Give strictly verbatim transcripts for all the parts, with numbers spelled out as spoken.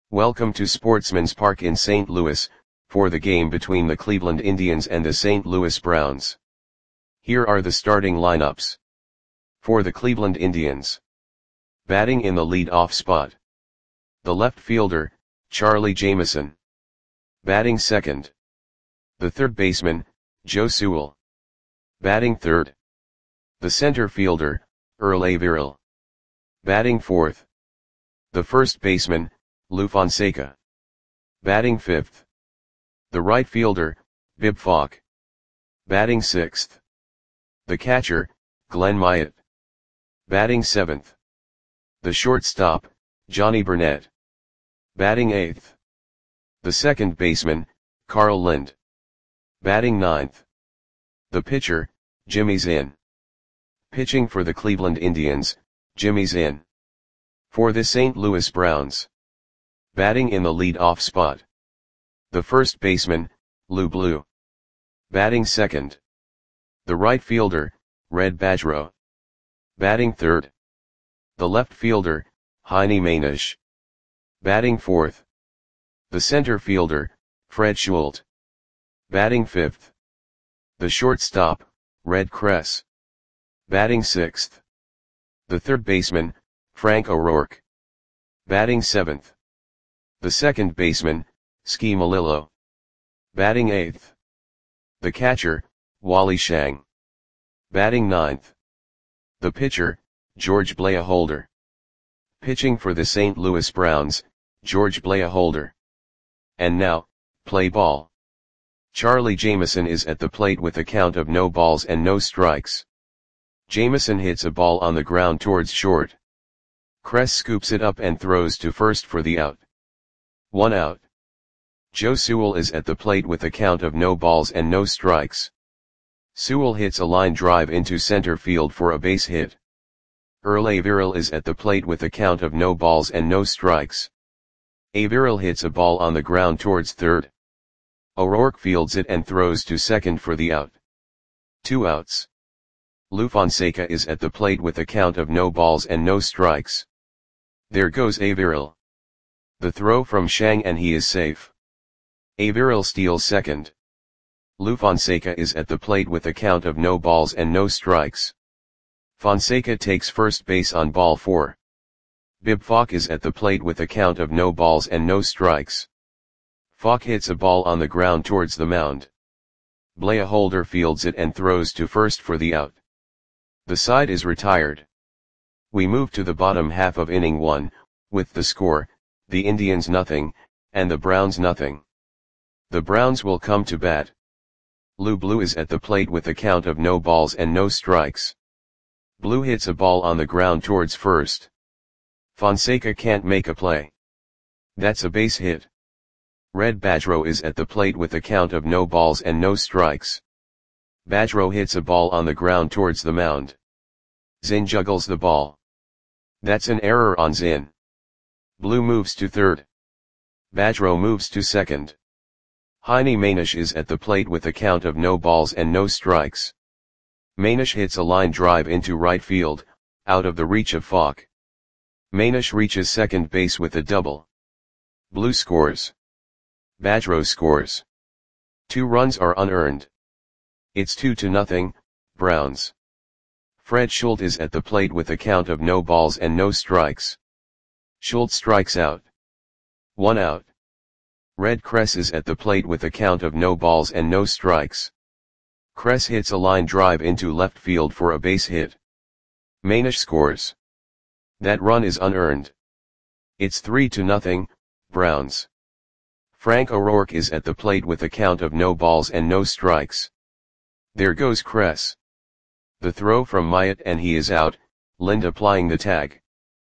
Welcome to Sportsman's Park in Saint Louis, for the game between the Cleveland Indians and the Saint Louis Browns. Here are the starting lineups. For the Cleveland Indians. Batting in the lead-off spot. The left fielder, Charlie Jameson. Batting second. The third baseman, Joe Sewell. Batting third. The center fielder, Earl Averill. Batting fourth. The first baseman, Lou Fonseca. Batting fifth. The right fielder, Bib Falk. Batting sixth. The catcher, Glenn Myatt. Batting seventh. The shortstop, Johnny Burnett. Batting eighth. The second baseman, Carl Lind. Batting ninth. The pitcher, Jimmy Zinn. Pitching for the Cleveland Indians, Jimmy Zinn. For the Saint Louis Browns. Batting in the lead-off spot. The first baseman, Lou Blue. Batting second. The right fielder, Red Badgerow. Batting third. The left fielder, Heine Mainisch. Batting fourth. The center fielder, Fred Schult. Batting fifth. The shortstop, Red Kress. Batting sixth. The third baseman, Frank O'Rourke. Batting seventh. The second baseman, Ski Melillo. Batting eighth. The catcher, Wally Shang. Batting ninth. The pitcher, George Blaholder. Pitching for the Saint Louis Browns, George Blaholder. And now, play ball. Charlie Jameson is at the plate with a count of no balls and no strikes. Jameson hits a ball on the ground towards short. Kress scoops it up and throws to first for the out. One out. Joe Sewell is at the plate with a count of no balls and no strikes. Sewell hits a line drive into center field for a base hit. Earl Averill is at the plate with a count of no balls and no strikes. Averill hits a ball on the ground towards third. O'Rourke fields it and throws to second for the out. Two outs. Lou Fonseca is at the plate with a count of no balls and no strikes. There goes Averill. The throw from Shang and he is safe. Averill steals second. Lou Fonseca is at the plate with a count of no balls and no strikes. Fonseca takes first base on ball four. Bib Falk is at the plate with a count of no balls and no strikes. Falk hits a ball on the ground towards the mound. Blaholder fields it and throws to first for the out. The side is retired. We move to the bottom half of inning one, with the score, the Indians nothing, and the Browns nothing. The Browns will come to bat. Lou Blue is at the plate with a count of no balls and no strikes. Blue hits a ball on the ground towards first. Fonseca can't make a play. That's a base hit. Red Badgerow is at the plate with a count of no balls and no strikes. Badgerow hits a ball on the ground towards the mound. Zinn juggles the ball. That's an error on Zinn. Blue moves to third. Badgerow moves to second. Heine Mainisch is at the plate with a count of no balls and no strikes. Mainisch hits a line drive into right field, out of the reach of Falk. Mainisch reaches second base with a double. Blue scores. Badgerow scores. Two runs are unearned. It's two to nothing, Browns. Fred Schult is at the plate with a count of no balls and no strikes. Schult strikes out. One out. Red Kress is at the plate with a count of no balls and no strikes. Kress hits a line drive into left field for a base hit. Mainisch scores. That run is unearned. It's three to nothing, Browns. Frank O'Rourke is at the plate with a count of no balls and no strikes. There goes Kress. The throw from Myatt and he is out, Lind applying the tag.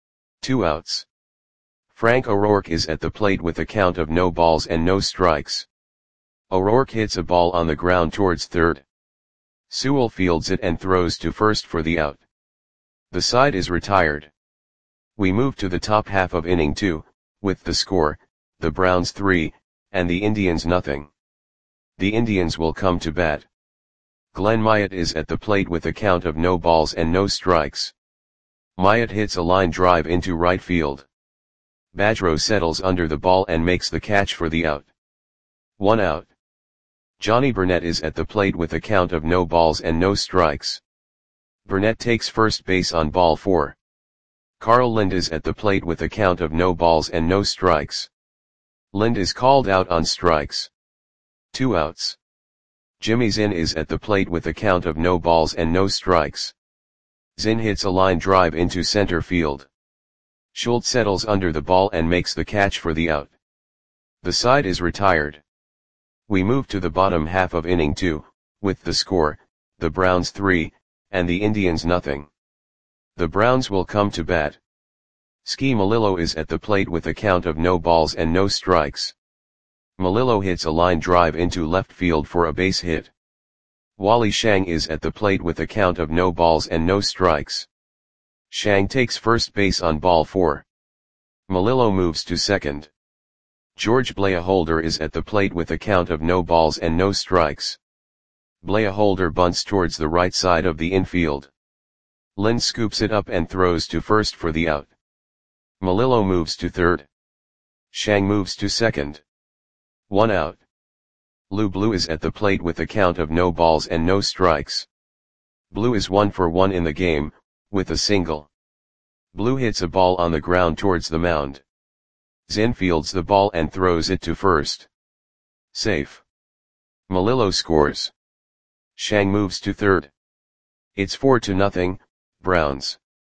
Two outs. Frank O'Rourke is at the plate with a count of no balls and no strikes. O'Rourke hits a ball on the ground towards third. Sewell fields it and throws to first for the out. The side is retired. We move to the top half of inning two, with the score, the Browns three, and the Indians nothing. The Indians will come to bat. Glenn Myatt is at the plate with a count of no balls and no strikes. Myatt hits a line drive into right field. Badgerow settles under the ball and makes the catch for the out. One out. Johnny Burnett is at the plate with a count of no balls and no strikes. Burnett takes first base on ball four. Carl Lind is at the plate with a count of no balls and no strikes. Lind is called out on strikes. Two outs. Jimmy Zinn is at the plate with a count of no balls and no strikes. Zinn hits a line drive into center field. Schultz settles under the ball and makes the catch for the out. The side is retired. We move to the bottom half of inning two, with the score, the Browns three, and the Indians nothing. The Browns will come to bat. Ski Melillo is at the plate with a count of no balls and no strikes. Melillo hits a line drive into left field for a base hit. Wally Shang is at the plate with a count of no balls and no strikes. Shang takes first base on ball four. Melillo moves to second. George Blaholder is at the plate with a count of no balls and no strikes. Blaholder bunts towards the right side of the infield. Lind scoops it up and throws to first for the out. Melillo moves to third. Shang moves to second. One out. Lou Blue is at the plate with a count of no balls and no strikes. Blue is one for one in the game, with a single. Blue hits a ball on the ground towards the mound. Zinn fields the ball and throws it to first. Safe. Melillo scores. Shang moves to third. It's four to nothing, Browns.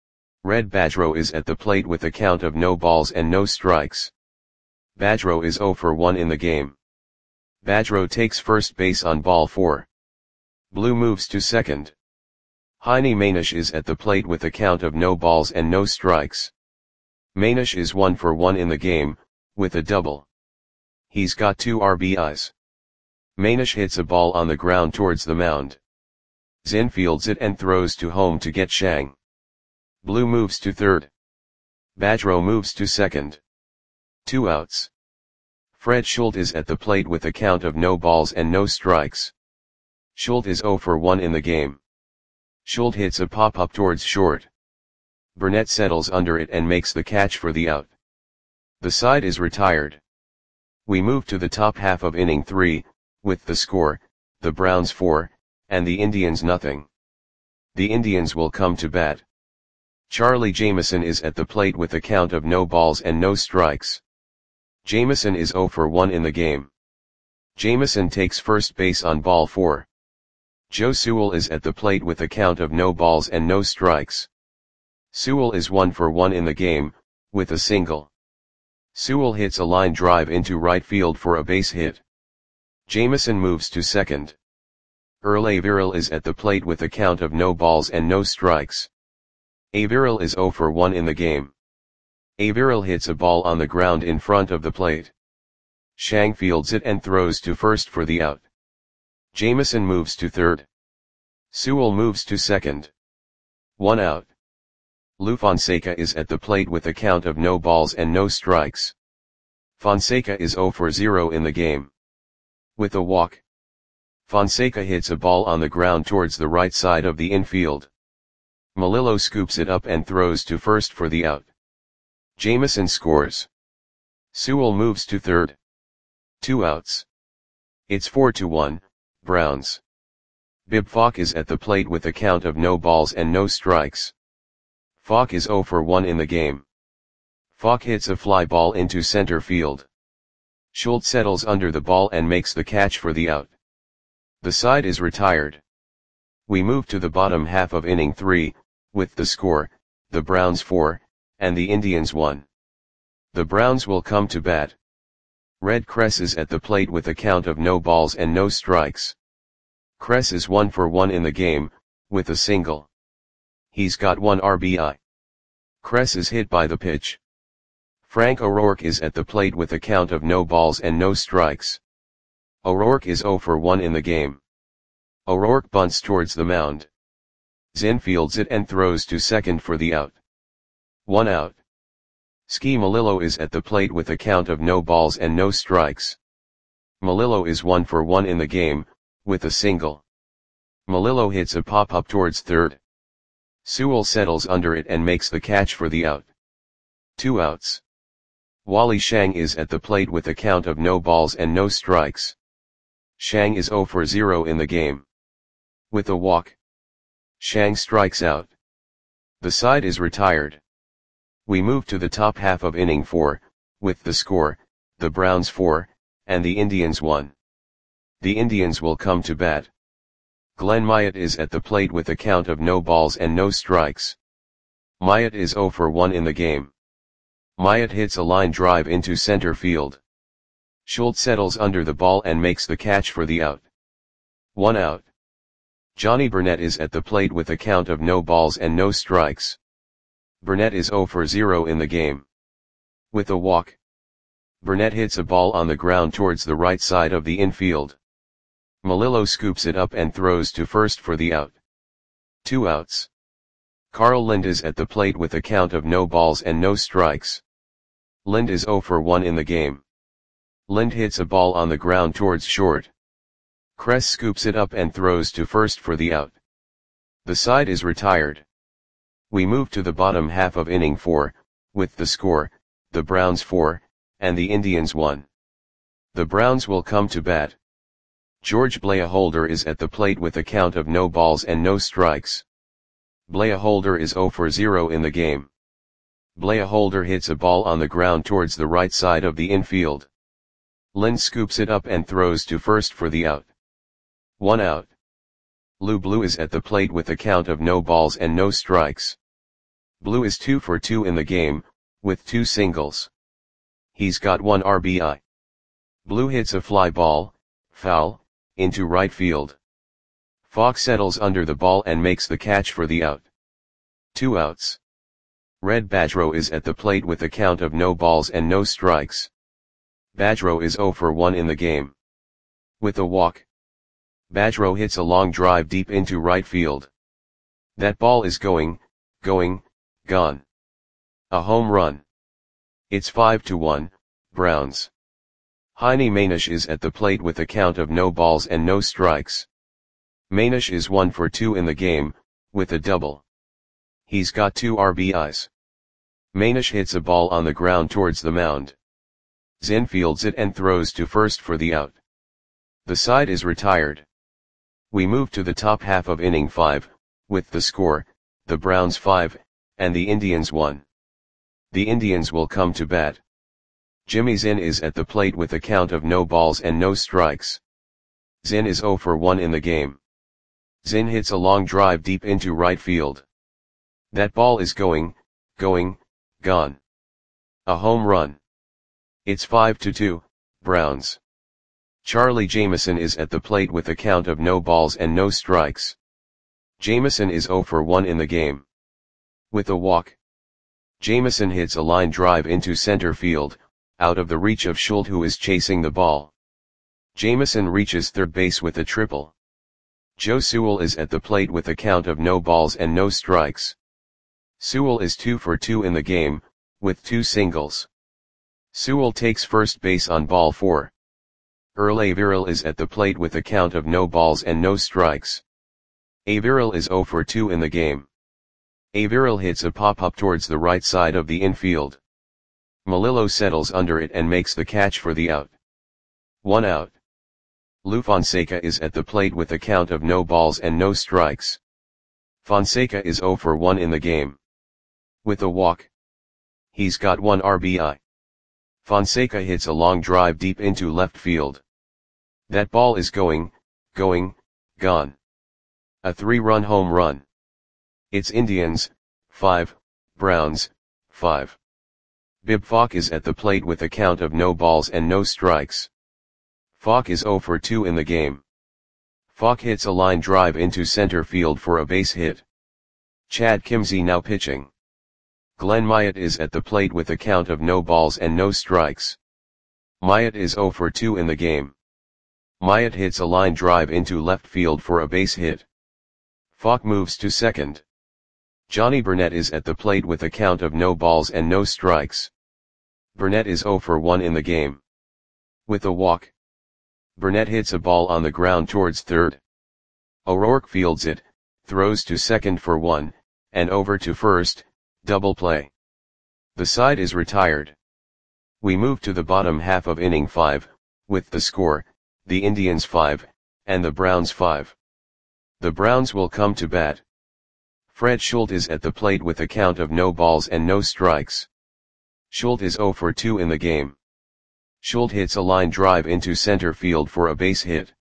Red Badgerow is at the plate with a count of no balls and no strikes. Badgerow is zero for one in the game. Badgerow takes first base on ball four. Blue moves to second. Heine Manish is at the plate with a count of no balls and no strikes. Manish is one for one in the game, with a double. He's got two R B Is. Manish hits a ball on the ground towards the mound. Zinn fields it and throws to home to get Shang. Blue moves to third. Badgerow moves to second. Two outs. Fred Schultz is at the plate with a count of no balls and no strikes. Schultz is zero for one in the game. Schultz hits a pop-up towards short. Burnett settles under it and makes the catch for the out. The side is retired. We move to the top half of inning three, with the score, the Browns four, and the Indians nothing. The Indians will come to bat. Charlie Jameson is at the plate with a count of no balls and no strikes. Jameson is zero for one in the game. Jameson takes first base on ball four. Joe Sewell is at the plate with a count of no balls and no strikes. Sewell is one for one in the game, with a single. Sewell hits a line drive into right field for a base hit. Jameson moves to second. Earl Averill is at the plate with a count of no balls and no strikes. Averill is zero for one in the game. Averill hits a ball on the ground in front of the plate. Shang fields it and throws to first for the out. Jameson moves to third. Sewell moves to second. One out. Lou Fonseca is at the plate with a count of no balls and no strikes. Fonseca is zero for zero in the game. With a walk. Fonseca hits a ball on the ground towards the right side of the infield. Melillo scoops it up and throws to first for the out. Jameson scores. Sewell moves to third. Two outs. It's four to one, Browns. Bib Falk is at the plate with a count of no balls and no strikes. Falk is zero for one in the game. Falk hits a fly ball into center field. Schultz settles under the ball and makes the catch for the out. The side is retired. We move to the bottom half of inning three, with the score, the Browns four, and the Indians one. The Browns will come to bat. Red Kress is at the plate with a count of no balls and no strikes. Kress is one for one in the game, with a single. He's got one R B I. Kress is hit by the pitch. Frank O'Rourke is at the plate with a count of no balls and no strikes. O'Rourke is zero for one in the game. O'Rourke bunts towards the mound. Zinn fields it and throws to second for the out. One out. Ski Melillo is at the plate with a count of no balls and no strikes. Melillo is one for one in the game, with a single. Melillo hits a pop-up towards third. Sewell settles under it and makes the catch for the out. Two outs. Wally Shang is at the plate with a count of no balls and no strikes. Shang is zero for zero in the game. With a walk, Shang strikes out. The side is retired. We move to the top half of inning four, with the score, the Browns four, and the Indians one. The Indians will come to bat. Glenn Myatt is at the plate with a count of no balls and no strikes. Myatt is zero for one in the game. Myatt hits a line drive into center field. Schultz settles under the ball and makes the catch for the out. One out. Johnny Burnett is at the plate with a count of no balls and no strikes. Burnett is zero for zero in the game. With a walk, Burnett hits a ball on the ground towards the right side of the infield. Melillo scoops it up and throws to first for the out. Two outs. Carl Lind is at the plate with a count of no balls and no strikes. Lind is zero for one in the game. Lind hits a ball on the ground towards short. Kress scoops it up and throws to first for the out. The side is retired. We move to the bottom half of inning four, with the score, the Browns four, and the Indians one. The Browns will come to bat. George Blaholder is at the plate with a count of no balls and no strikes. Blaholder is zero for zero in the game. Blaholder hits a ball on the ground towards the right side of the infield. Lind scoops it up and throws to first for the out. One out. Lou Blue is at the plate with a count of no balls and no strikes. Blue is two for two in the game, with two singles. He's got one R B I. Blue hits a fly ball, foul, into right field. Falk settles under the ball and makes the catch for the out. Two outs. Red Badgerow is at the plate with a count of no balls and no strikes. Badgerow is zero for one in the game. With a walk, Badgerow hits a long drive deep into right field. That ball is going, going, gone. A home run. It's five to one, Browns. Heine Manish is at the plate with a count of no balls and no strikes. Manish is one for two in the game, with a double. He's got two R B Is. Manish hits a ball on the ground towards the mound. Zinn fields it and throws to first for the out. The side is retired. We move to the top half of inning five, with the score, the Browns five, and the Indians one. The Indians will come to bat. Jimmy Zinn is at the plate with a count of no balls and no strikes. Zinn is zero for one in the game. Zinn hits a long drive deep into right field. That ball is going, going, gone. A home run. It's five to two, Browns. Charlie Jameson is at the plate with a count of no balls and no strikes. Jameson is zero for one in the game. With a walk, Jameson hits a line drive into center field, out of the reach of Schultz, who is chasing the ball. Jameson reaches third base with a triple. Joe Sewell is at the plate with a count of no balls and no strikes. Sewell is two for two in the game, with two singles. Sewell takes first base on ball four. Earl Averill is at the plate with a count of no balls and no strikes. Averill is zero for two in the game. Averill hits a pop-up towards the right side of the infield. Melillo settles under it and makes the catch for the out. One out. Lou Fonseca is at the plate with a count of no balls and no strikes. Fonseca is zero for one in the game. With a walk, he's got one R B I. Fonseca hits a long drive deep into left field. That ball is going, going, gone. A three-run home run. It's Indians, five, Browns, five. Bib Falk is at the plate with a count of no balls and no strikes. Falk is zero for two in the game. Falk hits a line drive into center field for a base hit. Chad Kimzey now pitching. Glenn Myatt is at the plate with a count of no balls and no strikes. Myatt is zero for two in the game. Myatt hits a line drive into left field for a base hit. Falk moves to second. Johnny Burnett is at the plate with a count of no balls and no strikes. Burnett is zero for one in the game. With a walk, Burnett hits a ball on the ground towards third. O'Rourke fields it, throws to second for one, and over to first, double play. The side is retired. We move to the bottom half of inning five, with the score, the Indians five, and the Browns five. The Browns will come to bat. Fred Schultz is at the plate with a count of no balls and no strikes. Schultz is oh for two in the game. Schultz hits a line drive into center field for a base hit.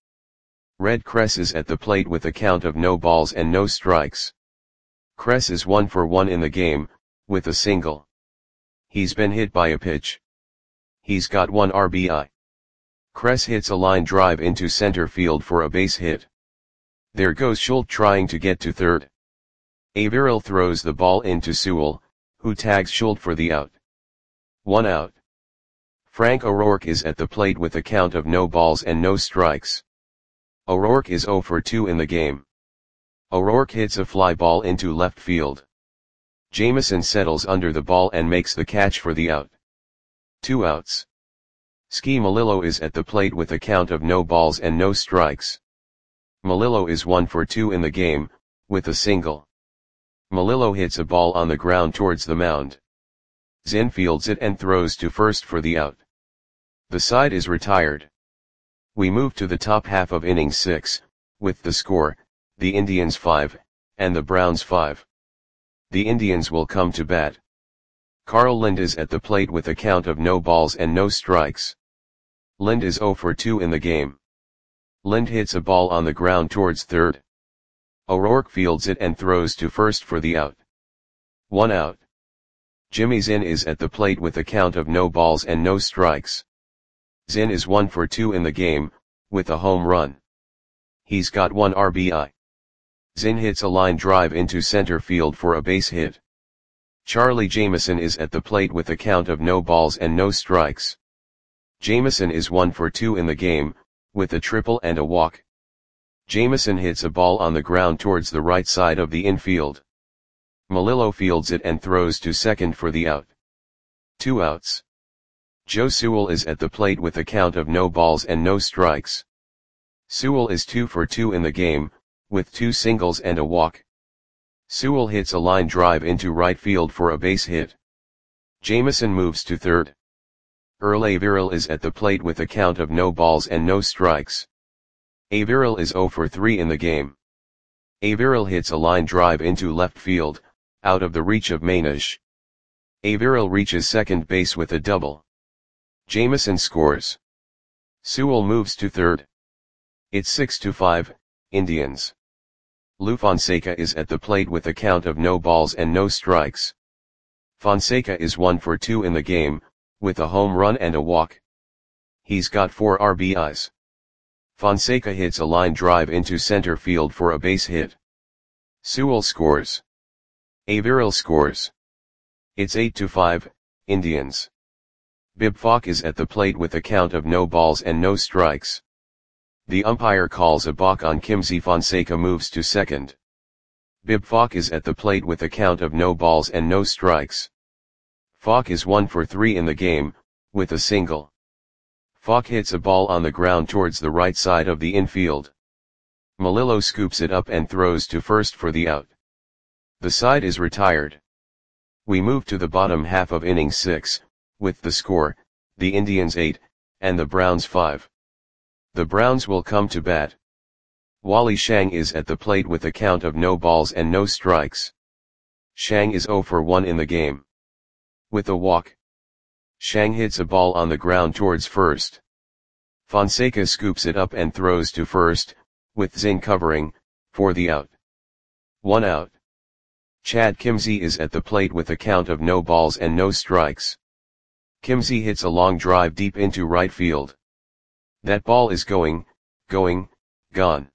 Red Kress is at the plate with a count of no balls and no strikes. Kress is one for one in the game, with a single. He's been hit by a pitch. He's got one R B I. Kress hits a line drive into center field for a base hit. There goes Schultz trying to get to third. Averill throws the ball into Sewell, who tags Schultz for the out. One out. Frank O'Rourke is at the plate with a count of no balls and no strikes. O'Rourke is oh for two in the game. O'Rourke hits a fly ball into left field. Jameson settles under the ball and makes the catch for the out. Two outs. Ski Melillo is at the plate with a count of no balls and no strikes. Melillo is one for two in the game, with a single. Melillo hits a ball on the ground towards the mound. Zinn fields it and throws to first for the out. The side is retired. We move to the top half of inning six, with the score, the Indians five, and the Browns five. The Indians will come to bat. Carl Lind is at the plate with a count of no balls and no strikes. Lind is oh for two in the game. Lind hits a ball on the ground towards third. O'Rourke fields it and throws to first for the out. One out. Jimmy Zinn is at the plate with a count of no balls and no strikes. Zinn is one for two in the game, with a home run. He's got one R B I. Zinn hits a line drive into center field for a base hit. Charlie Jameson is at the plate with a count of no balls and no strikes. Jameson is one for two in the game, with a triple and a walk. Jameson hits a ball on the ground towards the right side of the infield. Melillo fields it and throws to second for the out. Two outs. Joe Sewell is at the plate with a count of no balls and no strikes. Sewell is two for two in the game, with two singles and a walk. Sewell hits a line drive into right field for a base hit. Jameson moves to third. Earl Averill is at the plate with a count of no balls and no strikes. Averill is oh for three in the game. Averill hits a line drive into left field, out of the reach of Manish. Averill reaches second base with a double. Jameson scores. Sewell moves to third. It's six to five, Indians. Lou Fonseca is at the plate with a count of no balls and no strikes. Fonseca is one for two in the game, with a home run and a walk. He's got four R B Is. Fonseca hits a line drive into center field for a base hit. Sewell scores. Averill scores. It's eight to five, Indians. Bib Falk is at the plate with a count of no balls and no strikes. The umpire calls a balk on Kimsey. Fonseca moves to second. Bib Falk is at the plate with a count of no balls and no strikes. Falk is one for three in the game, with a single. Falk hits a ball on the ground towards the right side of the infield. Melillo scoops it up and throws to first for the out. The side is retired. We move to the bottom half of inning six, with the score, the Indians eight, and the Browns five. The Browns will come to bat. Wally Shang is at the plate with a count of no balls and no strikes. Shang is oh for one in the game. With a walk. Shang hits a ball on the ground towards first. Fonseca scoops it up and throws to first, with Zinn covering, for the out. One out. Chad Kimsey is at the plate with a count of no balls and no strikes. Kimsey hits a long drive deep into right field. That ball is going, going, gone.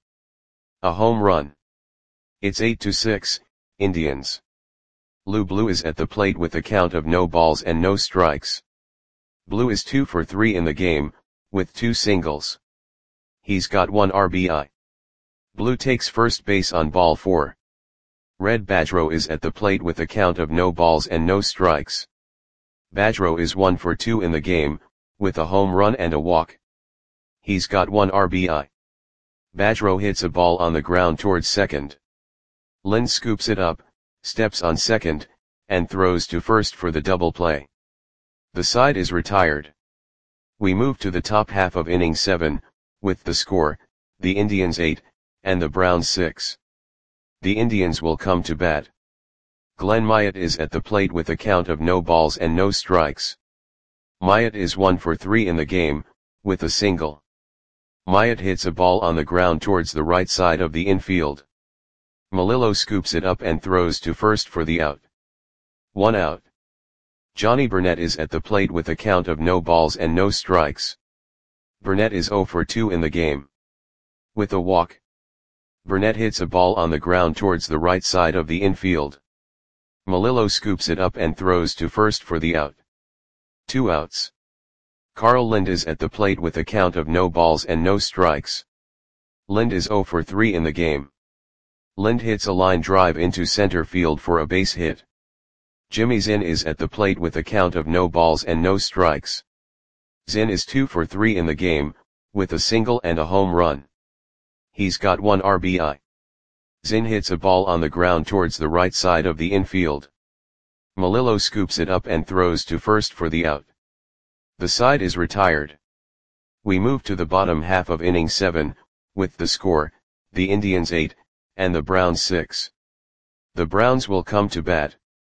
A home run. It's eight to six, Indians. Lou Blue is at the plate with a count of no balls and no strikes. Blue is two for three in the game, with two singles. He's got one R B I. Blue takes first base on ball four. Red Badgerow is at the plate with a count of no balls and no strikes. Badgerow is one for two in the game, with a home run and a walk. He's got one R B I. Badgerow hits a ball on the ground towards second. Lind scoops it up, steps on second, and throws to first for the double play. The side is retired. We move to the top half of inning seven, with the score, the Indians eight, and the Browns six. The Indians will come to bat. Glenn Myatt is at the plate with a count of no balls and no strikes. Myatt is one for three in the game, with a single. Myatt hits a ball on the ground towards the right side of the infield. Melillo scoops it up and throws to first for the out. One out. Johnny Burnett is at the plate with a count of no balls and no strikes. Burnett is zero for two in the game. With a walk. Burnett hits a ball on the ground towards the right side of the infield. Melillo scoops it up and throws to first for the out. Two outs. Carl Lind is at the plate with a count of no balls and no strikes. Lind is zero for three in the game. Lind hits a line drive into center field for a base hit. Jimmy Zinn is at the plate with a count of no balls and no strikes. Zinn is two for three in the game, with a single and a home run. He's got one R B I. Zinn hits a ball on the ground towards the right side of the infield. Melillo scoops it up and throws to first for the out. The side is retired. We move to the bottom half of inning seven, with the score, the Indians eight, and the Browns six. The Browns will come to bat.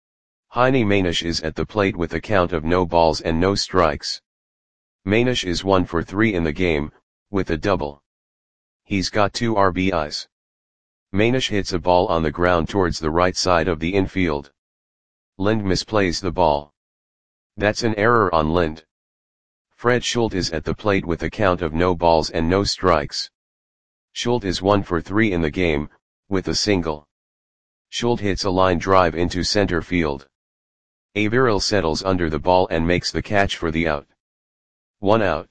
Heine Manish is at the plate with a count of no balls and no strikes. Manish is one for three in the game, with a double. He's got two R B Is. Manish hits a ball on the ground towards the right side of the infield. Lind misplays the ball. That's an error on Lind. Fred Schultz is at the plate with a count of no balls and no strikes. Schultz is one for three in the game, with a single. Schultz hits a line drive into center field. Averill settles under the ball and makes the catch for the out. One out.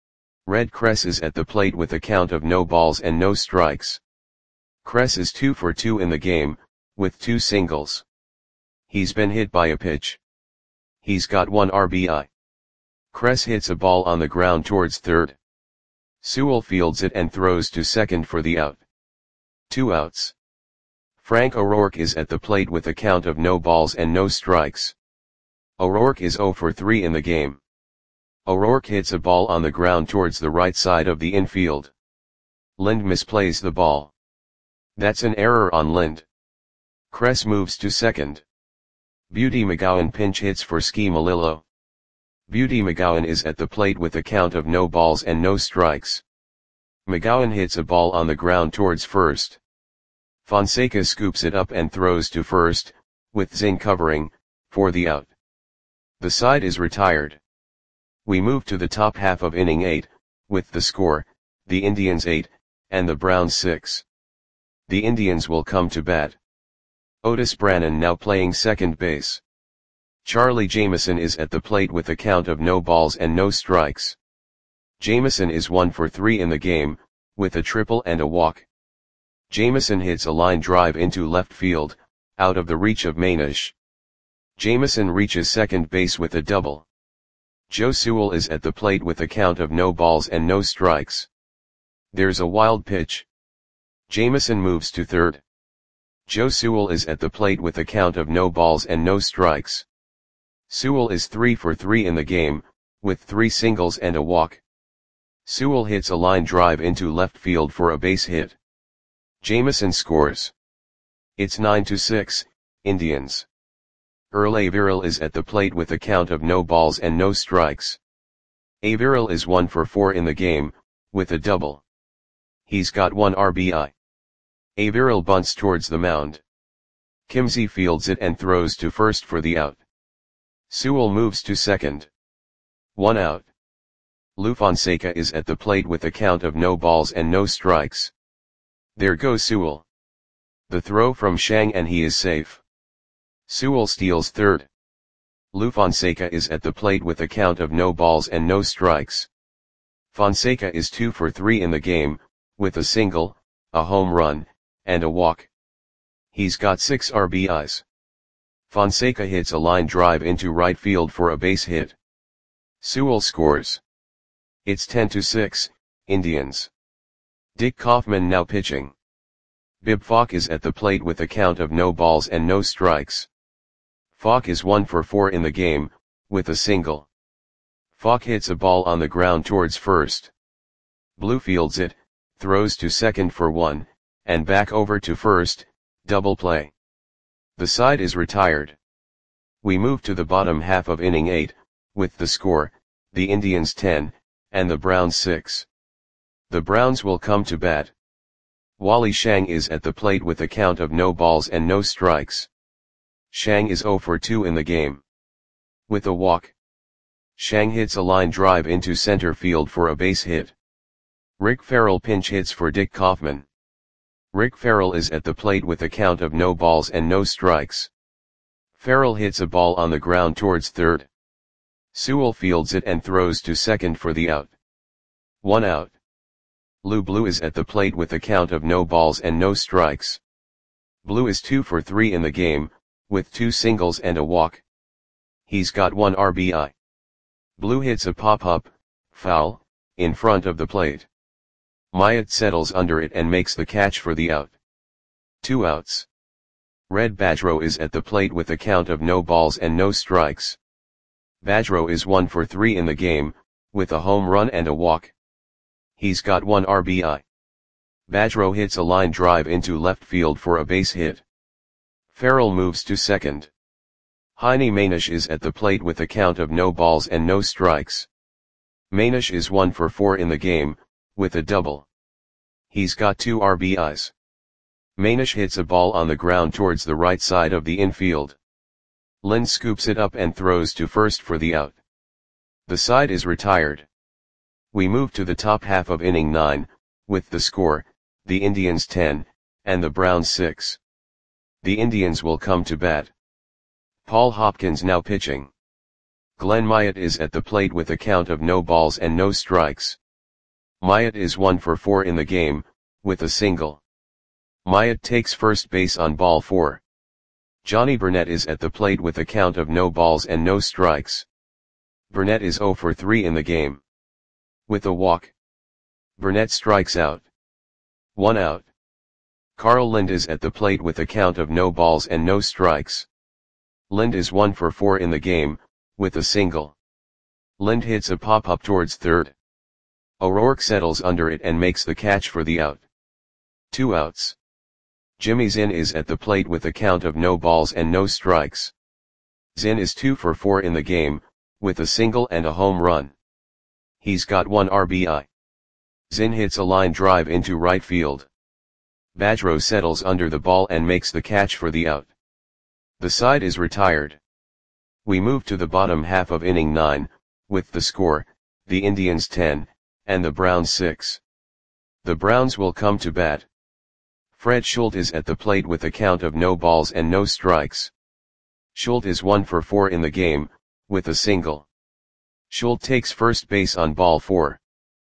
Red Kress is at the plate with a count of no balls and no strikes. Kress is two for two in the game, with two singles. He's been hit by a pitch. He's got one R B I. Kress hits a ball on the ground towards third. Sewell fields it and throws to second for the out. Two outs. Frank O'Rourke is at the plate with a count of no balls and no strikes. O'Rourke is zero for three in the game. O'Rourke hits a ball on the ground towards the right side of the infield. Lind misplays the ball. That's an error on Lind. Kress moves to second. Beauty McGowan pinch hits for Ski Melillo. Beauty McGowan is at the plate with a count of no balls and no strikes. McGowan hits a ball on the ground towards first. Fonseca scoops it up and throws to first, with Zinn covering, for the out. The side is retired. We move to the top half of inning eight, with the score, the Indians eight, and the Browns six. The Indians will come to bat. Otis Brannan now playing second base. Charlie Jameson is at the plate with a count of no balls and no strikes. Jameson is one for three in the game, with a triple and a walk. Jameson hits a line drive into left field, out of the reach of Manish. Jameson reaches second base with a double. Joe Sewell is at the plate with a count of no balls and no strikes. There's a wild pitch. Jameson moves to third. Joe Sewell is at the plate with a count of no balls and no strikes. Sewell is three for three in the game, with three singles and a walk. Sewell hits a line drive into left field for a base hit. Jameson scores. It's nine to six, Indians. Earl Averill is at the plate with a count of no balls and no strikes. Averill is one for four in the game, with a double. He's got one R B I. Averill bunts towards the mound. Kimsey fields it and throws to first for the out. Sewell moves to second. One out. Lou Fonseca is at the plate with a count of no balls and no strikes. There goes Sewell. The throw from Shang and he is safe. Sewell steals third. Lou Fonseca is at the plate with a count of no balls and no strikes. Fonseca is two for three in the game, with a single, a home run, and a walk. He's got six R B Is. Fonseca hits a line drive into right field for a base hit. Sewell scores. It's ten to six, Indians. Dick Kaufman now pitching. Bib Falk is at the plate with a count of no balls and no strikes. Falk is one for four in the game, with a single. Falk hits a ball on the ground towards first. Blue fields it, throws to second for one, and back over to first, double play. The side is retired. We move to the bottom half of inning eight, with the score, the Indians ten, and the Browns six. The Browns will come to bat. Wally Shang is at the plate with a count of no balls and no strikes. Shang is oh for two in the game. With a walk, Shang hits a line drive into center field for a base hit. Rick Farrell pinch hits for Dick Kaufman. Rick Farrell is at the plate with a count of no balls and no strikes. Farrell hits a ball on the ground towards third. Sewell fields it and throws to second for the out. One out. Lou Blue is at the plate with a count of no balls and no strikes. Blue is two for three in the game, with two singles and a walk. He's got one R B I. Blue hits a pop-up, foul, in front of the plate. Myatt settles under it and makes the catch for the out. Two outs. Red Badgerow is at the plate with a count of no balls and no strikes. Badgerow is one for three in the game, with a home run and a walk. He's got one R B I. Badgerow hits a line drive into left field for a base hit. Farrell moves to second. Heine Manish is at the plate with a count of no balls and no strikes. Manish is one for four in the game, with a double. He's got two R B Is. Manish hits a ball on the ground towards the right side of the infield. Lynn scoops it up and throws to first for the out. The side is retired. We move to the top half of inning nine, with the score, the Indians ten, and the Browns six. The Indians will come to bat. Paul Hopkins now pitching. Glenn Myatt is at the plate with a count of no balls and no strikes. Myatt is one for four in the game, with a single. Myatt takes first base on ball four. Johnny Burnett is at the plate with a count of no balls and no strikes. Burnett is oh for three in the game. With a walk, Burnett strikes out. One out. Carl Lind is at the plate with a count of no balls and no strikes. Lind is one for four in the game, with a single. Lind hits a pop-up towards third. O'Rourke settles under it and makes the catch for the out. Two outs. Jimmy Zinn is at the plate with a count of no balls and no strikes. Zinn is two for four in the game, with a single and a home run. He's got one R B I. Zinn hits a line drive into right field. Badgerow settles under the ball and makes the catch for the out. The side is retired. We move to the bottom half of inning nine, with the score, the Indians ten, and the Browns six. The Browns will come to bat. Fred Schultz is at the plate with a count of no balls and no strikes. Schultz is one for four in the game, with a single. Schultz takes first base on ball four.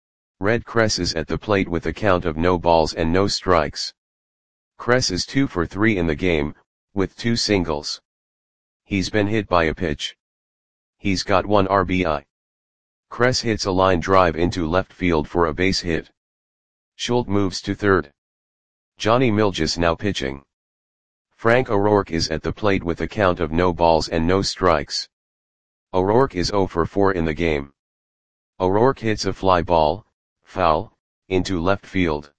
Red Kress is at the plate with a count of no balls and no strikes. Kress is two for three in the game, with two singles. He's been hit by a pitch. He's got one R B I. Kress hits a line drive into left field for a base hit. Schultz moves to third. Johnny Milges now pitching. Frank O'Rourke is at the plate with a count of no balls and no strikes. O'Rourke is oh for four in the game. O'Rourke hits a fly ball, foul, into left field.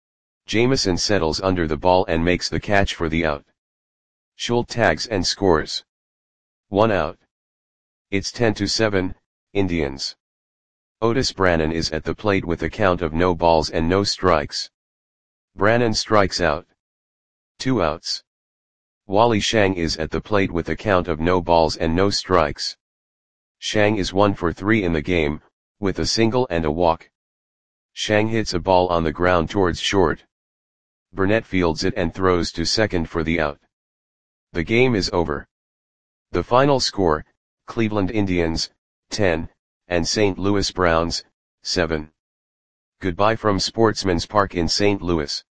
Jameson settles under the ball and makes the catch for the out. Schultz tags and scores. One out. It's ten to seven, Indians. Otis Brannan is at the plate with a count of no balls and no strikes. Brannan strikes out. Two outs. Wally Shang is at the plate with a count of no balls and no strikes. Shang is one for three in the game, with a single and a walk. Shang hits a ball on the ground towards short. Burnett fields it and throws to second for the out. The game is over. The final score, Cleveland Indians, ten, and Saint Louis Browns, seven. Goodbye from Sportsman's Park in Saint Louis.